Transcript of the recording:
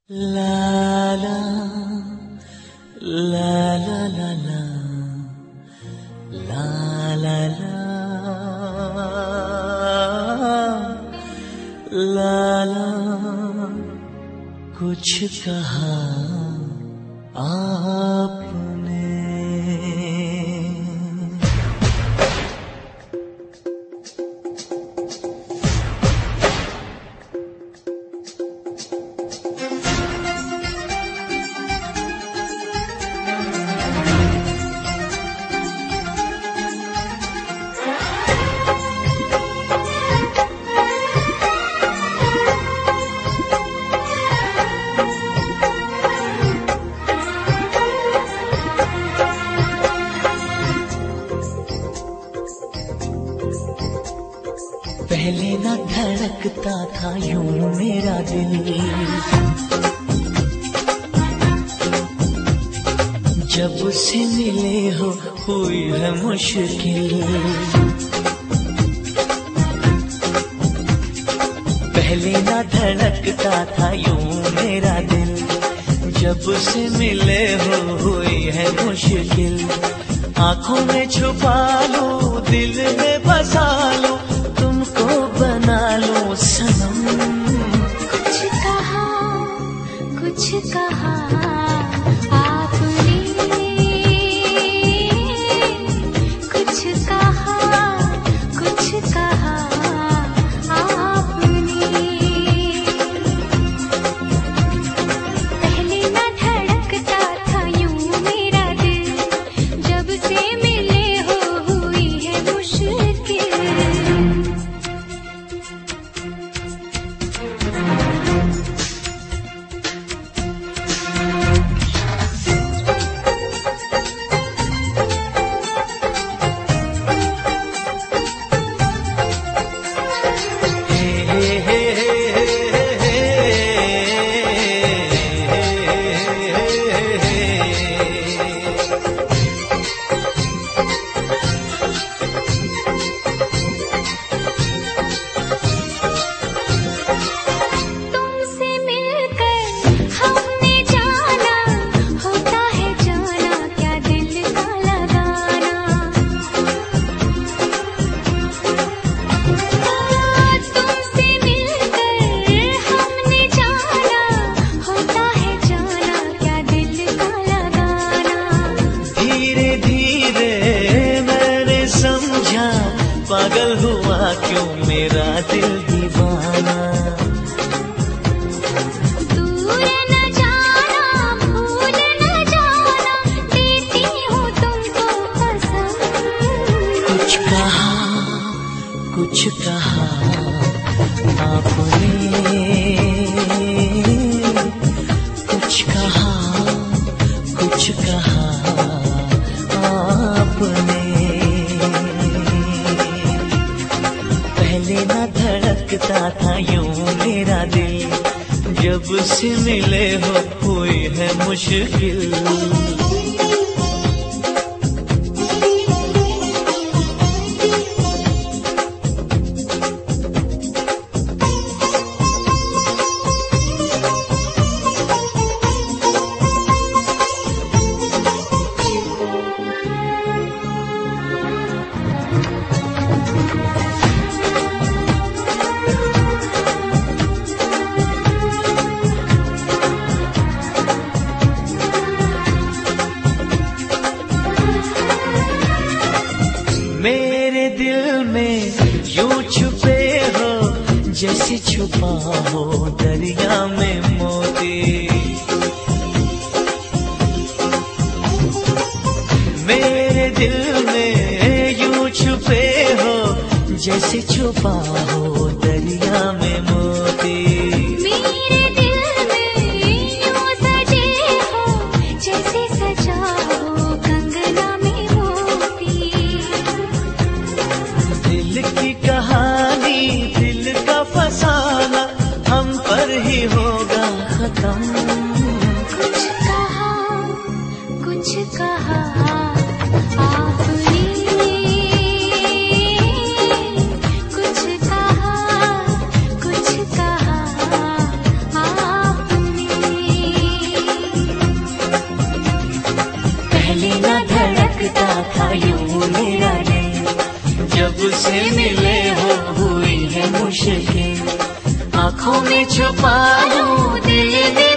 La la la la la la la la la la कुछ कहा आपने। पहले न धड़कता था यूं मेरा दिल, जब से मिले हो हुई है मुश्किल। पहले न धड़कता था यूं मेरा दिल, जब से मिले हो हुई है मुश्किल। आंखों में छुपा लो दिल में बसा लो, तुमको बना लो सनम। कुछ कहा आपने, कुछ कहा आपने। पहले न धड़कता था यूं मेरा दिल, जब से मिले हो हुई है मुश्किल। पागल हुआ क्यों मेरा दिल दीवाना। दूर न जाना भूल न जाना, देती हूँ तुमको कसम। कुछ कहा आपने, कुछ कहा आपने। पहले न धड़कता था यूं मेरा दिल, जब से मिले हो हुई है मुश्किल। मेरे दिल में यूं छुपे हो जैसे छुपा हो दरिया में मोती। मेरे दिल में यूं छुपे हो जैसे छुपा हो दरिया में मोती। मेरे दिल में यूं सजे हो जैसे सजा हो कंगना में मोती। दिल की कहानी दिल का फसाना हम पर ही होगा खत्म। कुछ कहा आपने, कुछ कहा आपने। आंखों में छुपा लूं दिल ने